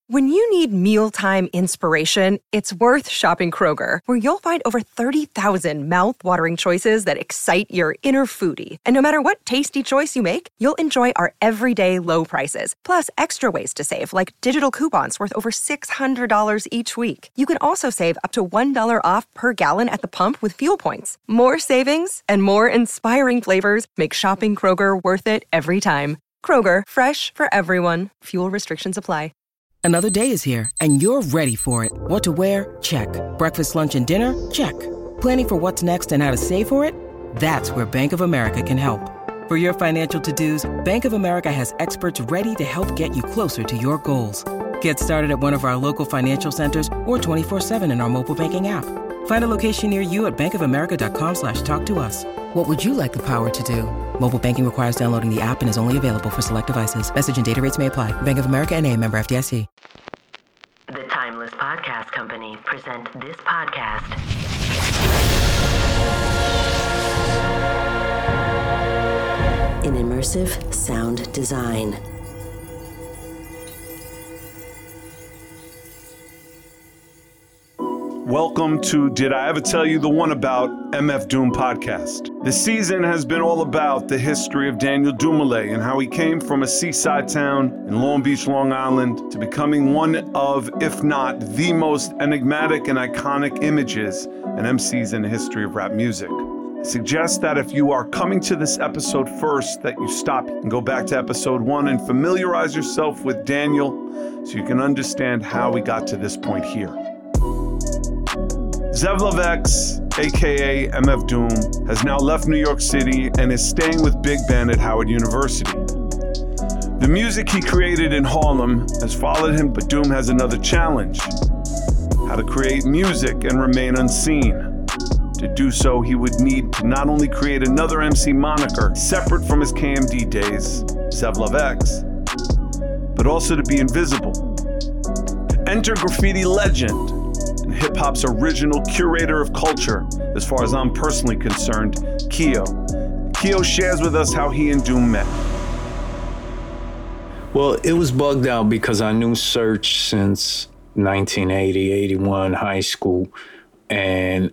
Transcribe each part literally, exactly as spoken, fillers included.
When you need mealtime inspiration, it's worth shopping Kroger, where you'll find over thirty thousand mouth-watering choices that excite your inner foodie. And no matter what tasty choice you make, you'll enjoy our everyday low prices, plus extra ways to save, like digital coupons worth over six hundred dollars each week. You can also save up to one dollar off per gallon at the pump with fuel points. More savings and more inspiring flavors make shopping Kroger worth it every time. Kroger, fresh for everyone. Fuel restrictions apply. Another day is here, and you're ready for it. What to wear? Check. Breakfast, lunch, and dinner? Check. Planning for what's next and how to save for it? That's where Bank of America can help. For your financial to-dos, Bank of America has experts ready to help get you closer to your goals. Get started at one of our local financial centers or twenty-four seven in our mobile banking app. Find a location near you at bankofamerica.com slash talk to us. What would you like the power to do? Mobile banking requires downloading the app and is only available for select devices. Message and data rates may apply. Bank of America N A, member F D I C. The Timeless Podcast Company present this podcast. In immersive sound design. Welcome to Did I Ever Tell You the One About M F Doom podcast. This season has been all about the history of Daniel Dumile and how he came from a seaside town in Long Beach, Long Island, to becoming one of, if not the most enigmatic and iconic images and M Cs in the history of rap music. I suggest that if you are coming to this episode first, that you stop and go back to episode one and familiarize yourself with Daniel so you can understand how we got to this point here. Zevlov X, aka M F Doom, has now left New York City and is staying with Big Ben at Howard University. The music he created in Harlem has followed him, but Doom has another challenge: how to create music and remain unseen. To do so, he would need to not only create another M C moniker separate from his K M D days, Zevlov X, but also to be invisible. Enter graffiti legend, hip-hop's original curator of culture, as far as I'm personally concerned, Keo. Keo shares with us how he and Doom met. Well, it was bugged out because I knew Search since nineteen eighty, eighty-one, high school, and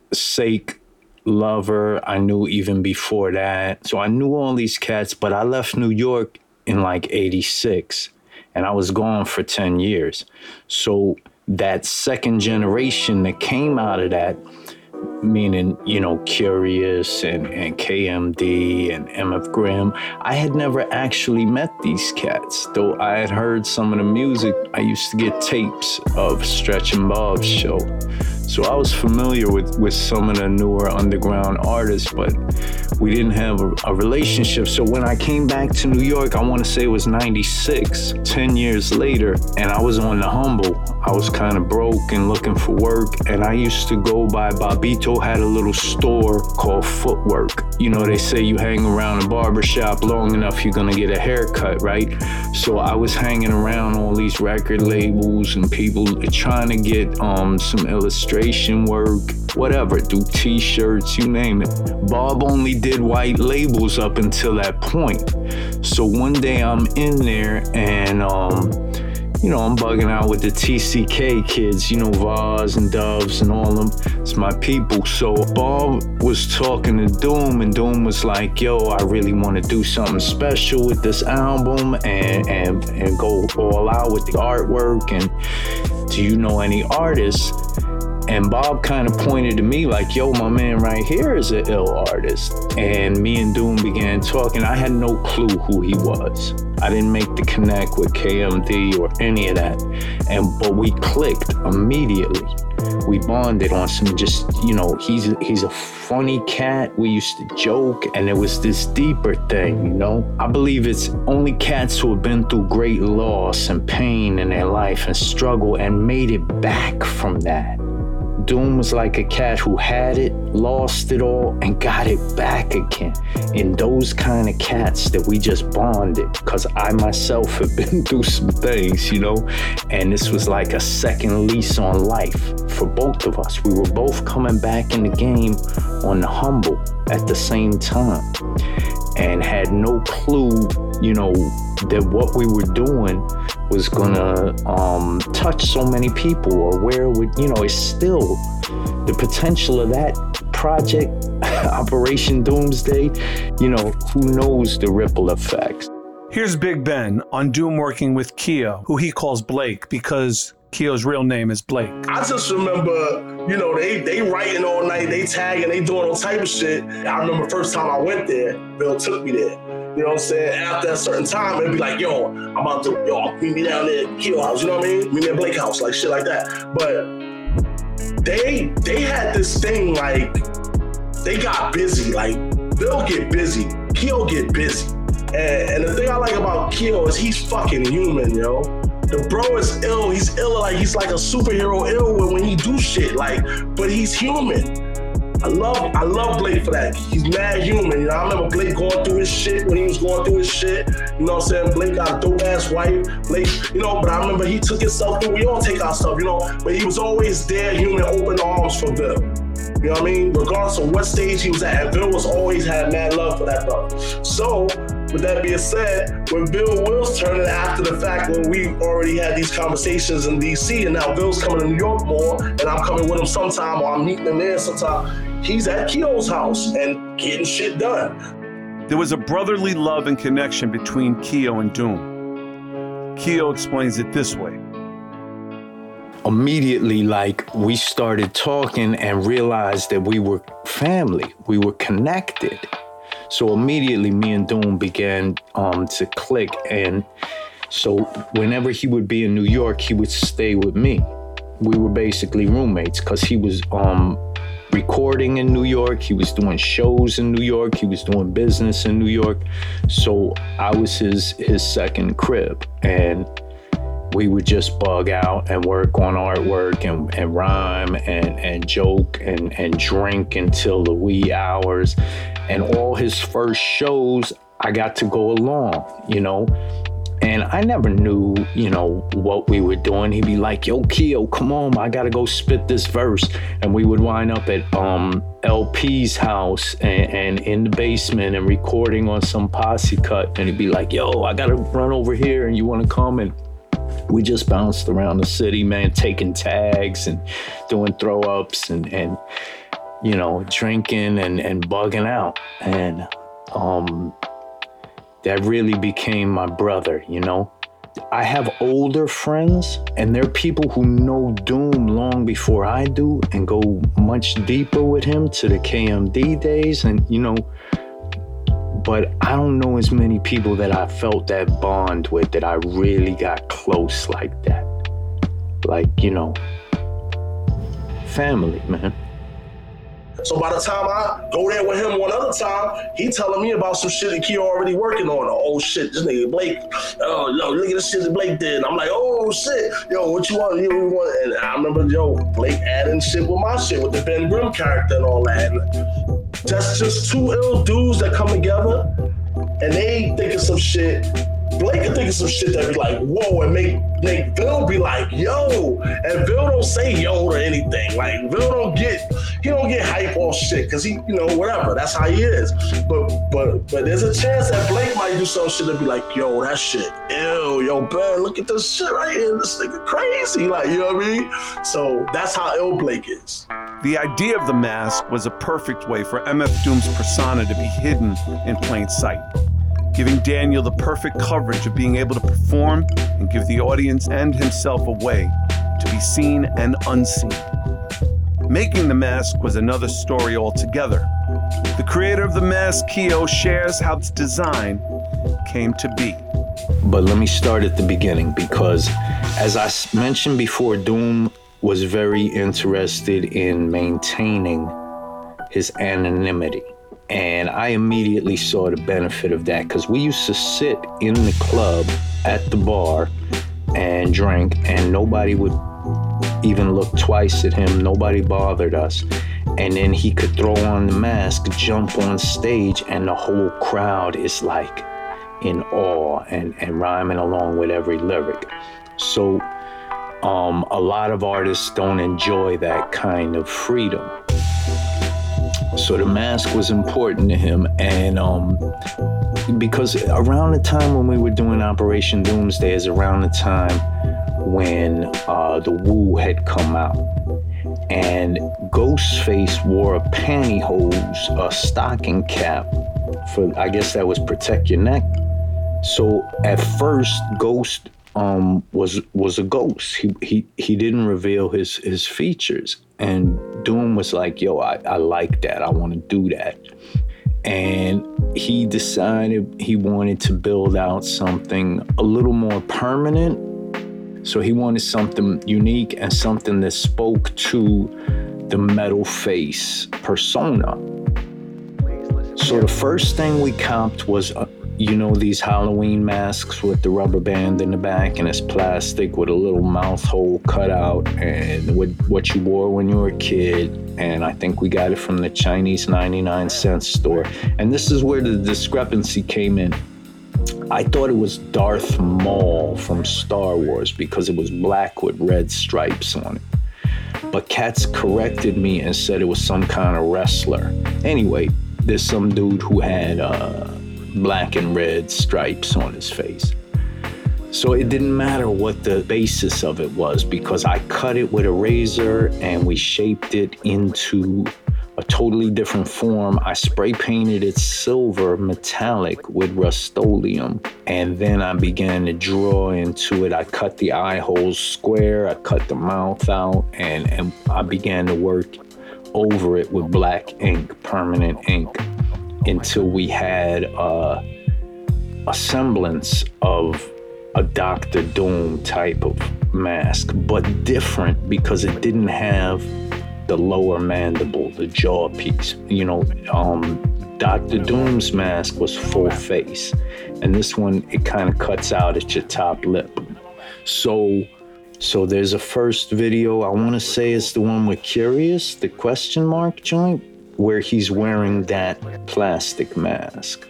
Sake, Lover, I knew even before that. So I knew all these cats, but I left New York in like eighty-six, and I was gone for ten years. So that second generation that came out of that, meaning, you know, Curious and, and K M D and M F Grimm, I had never actually met these cats, though I had heard some of the music. I used to get tapes of Stretch and Bob's show. So I was familiar with, with some of the newer underground artists, but we didn't have a, a relationship. So when I came back to New York, I want to say it was ninety-six, ten years later, and I was on the humble. I was kind of broke and looking for work, and I used to go by, Bobito had a little store called Footwork. You know, they say you hang around a barbershop long enough, you're gonna get a haircut, right? So I was hanging around all these record labels and people trying to get um, some illustration work, whatever, do t-shirts, you name it. Bob only did white labels up until that point. So one day I'm in there and, um, you know, I'm bugging out with the T C K kids, you know, Vaz and Doves and all them. It's my people. So Bob was talking to Doom, and Doom was like, yo, I really want to do something special with this album and, and, and go all out with the artwork. And do you know any artists? And Bob kind of pointed to me like, yo, my man right here is an ill artist. And me and Doom began talking. I had no clue who he was. I didn't make the connect with K M D or any of that. And but we clicked immediately. We bonded on some just, you know, he's he's a funny cat. We used to joke, and it was this deeper thing, you know? I believe it's only cats who have been through great loss and pain in their life and struggle and made it back from that. Doom was like a cat who had it, lost it all, and got it back again. In those kind of cats that we just bonded, because I myself have been through some things, you know, and this was like a second lease on life for both of us. We were both coming back in the game on the humble at the same time and had no clue, you know, that what we were doing was gonna um, touch so many people, or where it would, you know, it's still the potential of that project, Operation Doomsday, you know, who knows the ripple effects. Here's Big Ben on Doom working with Keo, who he calls Blake because Keo's real name is Blake. I just remember, you know, they they writing all night, they tagging, they doing all type of shit. I remember the first time I went there, Bill took me there. You know what I'm saying? After a certain time, it'd be like, yo, I'm about to, yo, meet me down there at Keo house, you know what I mean? Meet me at Blake house, like shit like that. But they they had this thing, like, they got busy. Like, Bill get busy, Keo get busy. And, and the thing I like about Keo is he's fucking human, yo. The bro is ill, he's ill, like he's like a superhero ill when he do shit, like, but he's human. I love I love Blake for that. He's mad human. You know, I remember Blake going through his shit when he was going through his shit. You know what I'm saying? Blake got a dope ass wife. Blake, you know, but I remember he took himself through. We all take our stuff, you know, but he was always there, human, open arms for Bill. You know what I mean? Regardless of what stage he was at, and Bill was always had mad love for that brother. So, with that being said, when Bill Will's turning after the fact, when we already had these conversations in D C, and now Bill's coming to New York more, and I'm coming with him sometime, or I'm meeting him there sometime, he's at Keo's house and getting shit done. There was a brotherly love and connection between Keo and Doom. Keo explains it this way. Immediately, like, we started talking and realized that we were family, we were connected. So immediately me and Doom began um, to click. And so whenever he would be in New York, he would stay with me. We were basically roommates because he was um, recording in New York. He was doing shows in New York. He was doing business in New York. So I was his, his second crib. And we would just bug out and work on artwork and, and rhyme and, and joke and, and drink until the wee hours. And all his first shows, I got to go along, you know? And I never knew, you know, what we were doing. He'd be like, yo, Keo, come on, I gotta go spit this verse. And we would wind up at um, L P's house and, and in the basement and recording on some posse cut. And he'd be like, yo, I gotta run over here and you wanna come? And we just bounced around the city, man, taking tags and doing throw-ups and, and you know, drinking and, and bugging out. And um, that really became my brother, you know? I have older friends, and they're people who know Doom long before I do and go much deeper with him to the K M D days, and, you know, but I don't know as many people that I felt that bond with, that I really got close like that. Like, you know, family, man. So by the time I go there with him one other time, he telling me about some shit that Keo already working on. Oh shit, this nigga Blake, oh yo, look at the shit that Blake did. And I'm like, oh shit, yo, what you want? You want? And I remember, yo, Blake adding shit with my shit, with the Ben Grimm character and all that. And that's just two ill dudes that come together and they think of some shit. Blake can think of some shit that be like, whoa, and make, make Bill be like, yo. And Bill don't say yo or anything. Like, Bill don't get, he don't get hype off shit, because he, you know, whatever, that's how he is. But but but there's a chance that Blake might do some shit that be like, yo, that shit, ew, yo, Ben, look at this shit right here, this nigga crazy. Like, you know what I mean? So that's how ill Blake is. The idea of the mask was a perfect way for M F Doom's persona to be hidden in plain sight, giving Daniel the perfect coverage of being able to perform and give the audience and himself a way to be seen and unseen. Making the mask was another story altogether. The creator of the mask, Keo, shares how its design came to be. But let me start at the beginning, because as I mentioned before, Doom was very interested in maintaining his anonymity. And I immediately saw the benefit of that, because we used to sit in the club at the bar and drink, and nobody would even look twice at him. Nobody bothered us. And then he could throw on the mask, jump on stage, and the whole crowd is like in awe and, and rhyming along with every lyric. So um, a lot of artists don't enjoy that kind of freedom. So the mask was important to him. And um, because around the time when we were doing Operation Doomsday is around the time when uh, the Wu had come out. And Ghostface wore a pantyhose, a stocking cap for, I guess that was protect your neck. So at first, Ghost um, was was a ghost. He he he didn't reveal his his features. And Doom was like, yo, I, I like that. I want to do that. And he decided he wanted to build out something a little more permanent. So he wanted something unique and something that spoke to the metal face persona. So the first thing we copped was, uh, you know, these Halloween masks with the rubber band in the back and it's plastic with a little mouth hole cut out and with what you wore when you were a kid. And I think we got it from the Chinese ninety-nine cent store. And this is where the discrepancy came in. I thought it was Darth Maul from Star Wars because it was black with red stripes on it. But Cats corrected me and said it was some kind of wrestler. Anyway, there's some dude who had uh, black and red stripes on his face. So it didn't matter what the basis of it was because I cut it with a razor and we shaped it into a totally different form. I spray painted it silver metallic with Rust-Oleum. And then I began to draw into it. I cut the eye holes square. I cut the mouth out and, and I began to work over it with black ink, permanent ink, until we had uh, a semblance of a Doctor Doom type of mask, but different because it didn't have the lower mandible, the jaw piece. You know, um, Doctor Doom's mask was full face, and this one, it kind of cuts out at your top lip. So, so there's a first video, I want to say it's the one with Curious, the question mark joint, where he's wearing that plastic mask.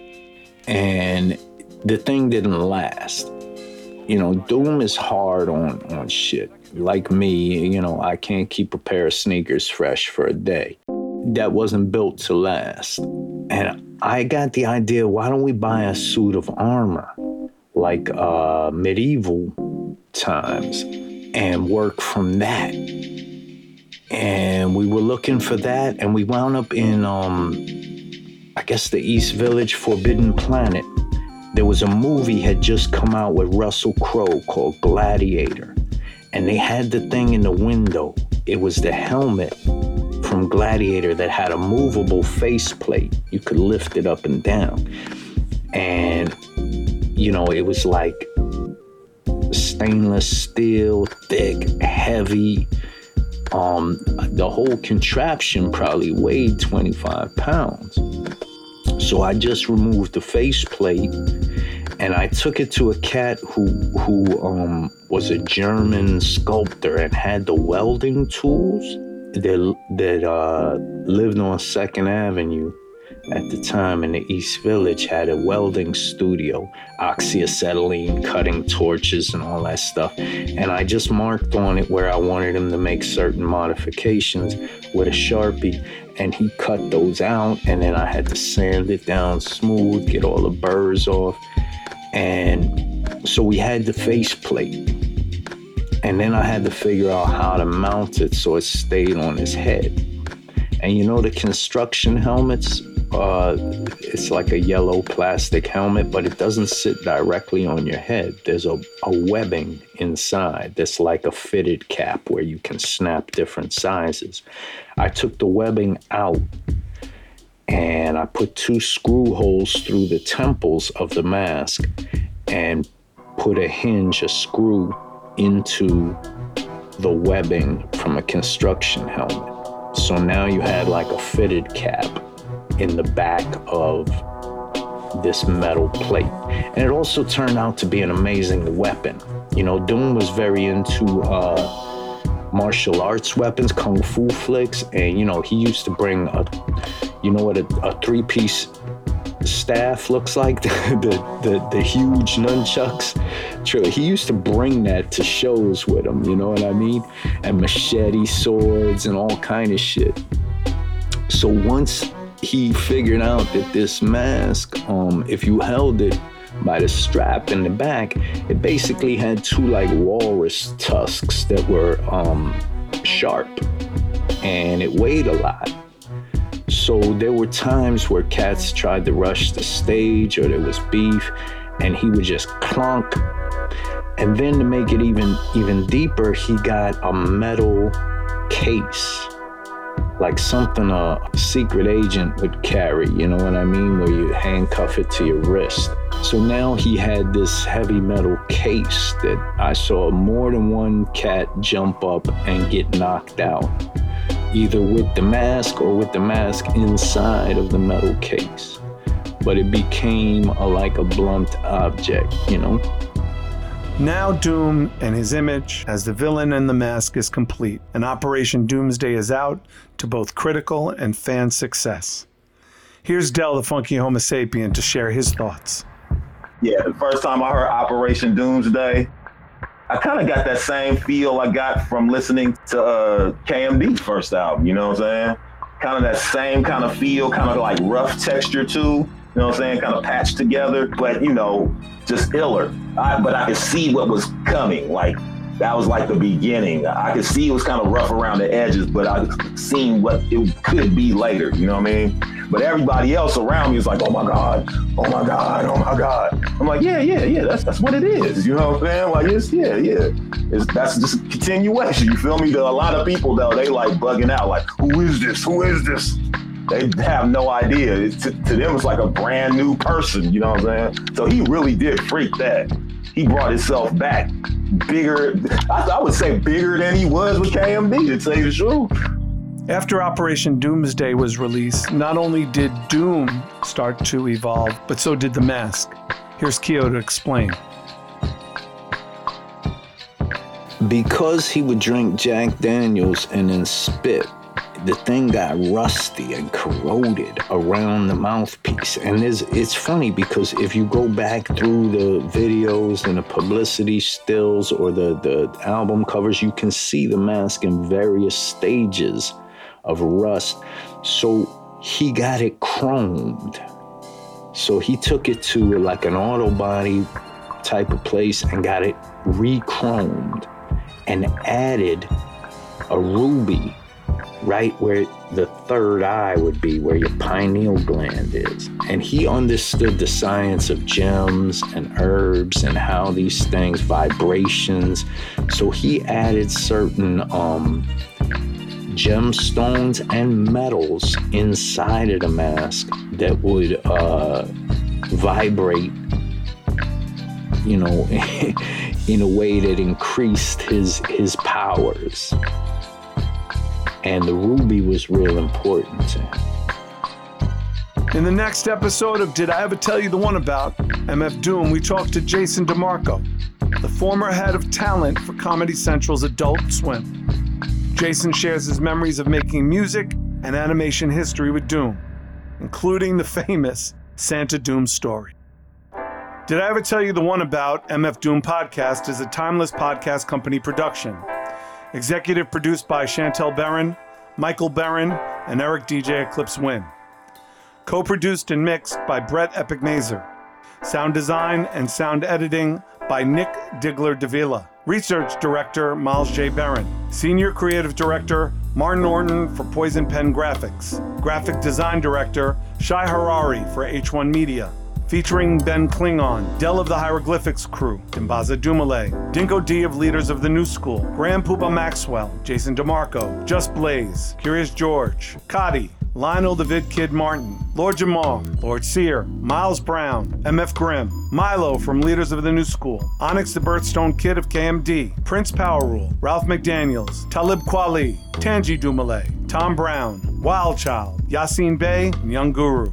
And the thing didn't last. You know, Doom is hard on, on shit. Like me, you know, I can't keep a pair of sneakers fresh for a day. That wasn't built to last. And I got the idea, why don't we buy a suit of armor like uh, medieval times and work from that? And we were looking for that and we wound up in, um, I guess, the East Village Forbidden Planet. There was a movie had just come out with Russell Crowe called Gladiator. And they had the thing in the window. It was the helmet from Gladiator that had a movable faceplate. You could lift it up and down. And, you know, it was like stainless steel, thick, heavy. Um, the whole contraption probably weighed twenty-five pounds. So I just removed the faceplate and I took it to a cat who who um, was a German sculptor and had the welding tools that, that uh, lived on Second Avenue at the time in the East Village, had a welding studio, oxyacetylene, cutting torches and all that stuff. And I just marked on it where I wanted him to make certain modifications with a Sharpie. And he cut those out, and then I had to sand it down smooth, get all the burrs off. And so we had the faceplate. And then I had to figure out how to mount it so it stayed on his head. And you know the construction helmets? Uh, it's like a yellow plastic helmet, but it doesn't sit directly on your head. There's a, a webbing inside that's like a fitted cap where you can snap different sizes. I took the webbing out and I put two screw holes through the temples of the mask and put a hinge, a screw into the webbing from a construction helmet. So now you had like a fitted cap in the back of this metal plate. And it also turned out to be an amazing weapon. You know, Doom was very into uh, martial arts weapons, kung fu flicks, and, you know, he used to bring a, you know what a, a three-piece staff looks like, the, the, the, the huge nunchucks. He used to bring that to shows with him, you know what I mean? And machete swords and all kind of shit. So once He figured out that this mask, um, if you held it by the strap in the back, it basically had two like walrus tusks that were um, sharp, and it weighed a lot. So there were times where cats tried to rush the stage or there was beef, and he would just clunk. And then to make it even even deeper, he got a metal case, like something a secret agent would carry, you know what I mean? Where you handcuff it to your wrist. So now he had this heavy metal case that I saw more than one cat jump up and get knocked out, either with the mask or with the mask inside of the metal case. But it became a, like a blunt object, you know? Now Doom and his image as the villain and the mask is complete, and Operation Doomsday is out to both critical and fan success. Here's Del the Funky Homo Sapien to share his thoughts. Yeah, the first time I heard Operation Doomsday, I kind of got that same feel I got from listening to uh, K M D's first album, you know what I'm saying? Kind of that same kind of feel, kind of like rough texture too. You know what I'm saying? Kind of patched together, but, you know, just iller. I, but I could see what was coming. Like, that was like the beginning. I could see it was kind of rough around the edges, but I seen what it could be later. You know what I mean? But everybody else around me is like, oh my God, oh my God, oh my God. I'm like, yeah, yeah, yeah, that's that's what it is. You know what I'm saying? Like, it's, yeah, yeah. It's, that's just a continuation. You feel me? There are a lot of people, though, they like bugging out. Like, who is this? Who is this? They have no idea. It's, to, to them, it's like a brand new person, you know what I'm saying? So he really did freak that. He brought himself back bigger, I, I would say bigger than he was with K M D, to tell you the truth. After Operation Doomsday was released, not only did Doom start to evolve, but so did the mask. Here's Keo to explain. Because he would drink Jack Daniels and then spit, the thing got rusty and corroded around the mouthpiece. And there's, it's funny because if you go back through the videos and the publicity stills or the, the album covers, you can see the mask in various stages of rust. So he got it chromed. So he took it to like an auto body type of place and got it re-chromed and added a ruby right where the third eye would be, where your pineal gland is. And he understood the science of gems and herbs and how these things, vibrations. So he added certain um, gemstones and metals inside of the mask that would uh, vibrate, you know, in a way that increased his his powers. And the ruby was real important to him. In the next episode of Did I Ever Tell You the One About M F Doom, we talked to Jason DeMarco, the former head of talent for Comedy Central's Adult Swim. Jason shares his memories of making music and animation history with Doom, including the famous Santa Doom story. Did I Ever Tell You the One About M F Doom podcast is a Timeless Podcast Company production. Executive produced by Chantel Barron, Michael Barron, and Eric D J Eclipse Wynn. Co-produced and mixed by Brett Epic Mazer. Sound design and sound editing by Nick Digler Davila. Research Director Miles J. Barron. Senior Creative Director Martin Norton for Poison Pen Graphics. Graphic Design Director Shai Harari for H one Media. Featuring Ben Klingon, Del of the Hieroglyphics Crew, Dimbaza Dumale, Dinko D of Leaders of the New School, Graham Puba Maxwell, Jason DeMarco, Just Blaze, Curious George, Cotty, Lionel the Vid Kid Martin, Lord Jamar, Lord Sear, Miles Brown, M F Grimm, Milo from Leaders of the New School, Onyx the Birthstone Kid of K M D, Prince Power Rule, Ralph McDaniels, Talib Kweli, Tanji Dumale, Tom Brown, Wild Child, Yassine Bey, and Young Guru.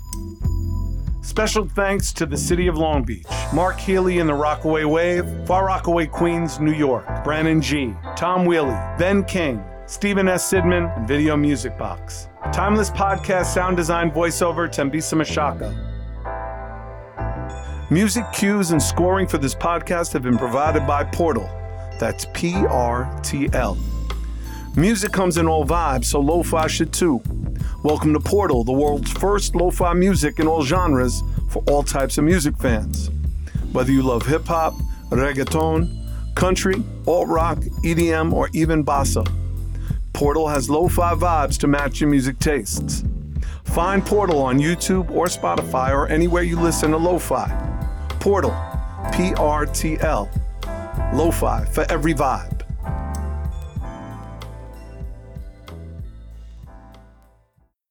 Special thanks to the City of Long Beach, Mark Healy and the Rockaway Wave, Far Rockaway, Queens, New York, Brandon G, Tom Wheely, Ben King, Stephen S. Sidman, and Video Music Box. Timeless Podcast sound design voiceover, Tembisa Mashaka. Music cues and scoring for this podcast have been provided by Portal. That's P R T L. Music comes in all vibes, so lo-fi should too. Welcome to Portal, the world's first lo-fi music in all genres for all types of music fans. Whether you love hip-hop, reggaeton, country, alt-rock, E D M, or even bossa, Portal has lo-fi vibes to match your music tastes. Find Portal on YouTube or Spotify or anywhere you listen to lo-fi. Portal, P R T L, lo-fi for every vibe.